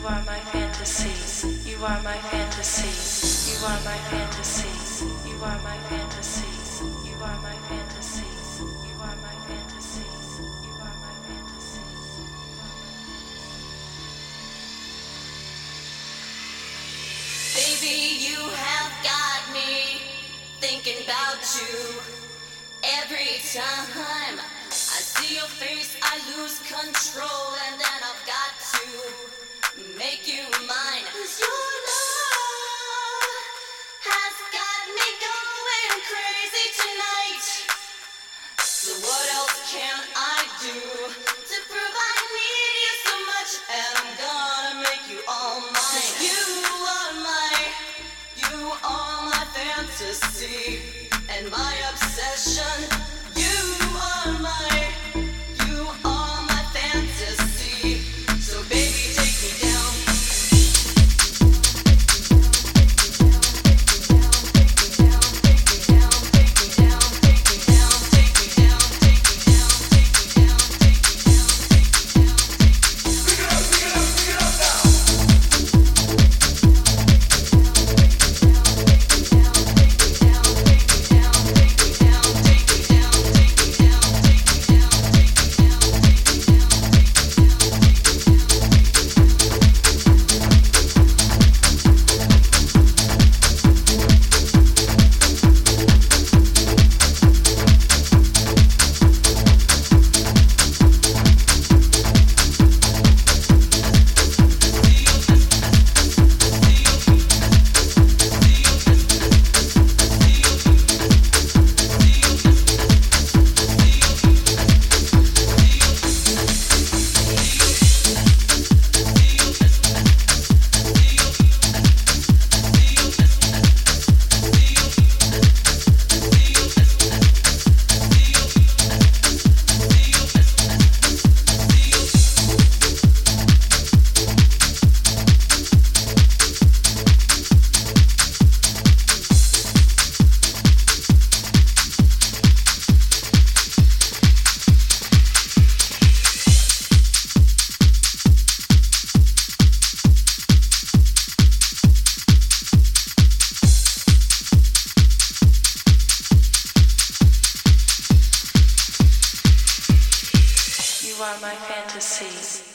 are my fantasies. You are my fantasies. You are my fantasies. You are my fantasies. You are my fantasies. You are my fantasies. You are my fantasies. Baby, you have got me thinking about you. Every time I see your face, I lose control, and then I've got to make you mine. 'Cause your love has got me going crazy tonight. So what else can I do to prove I need you so much? And I'm gonna make you all mine. 'Cause you are my fantasy and my obsession. You are my fantasy. So baby, take me down. You are my fantasies.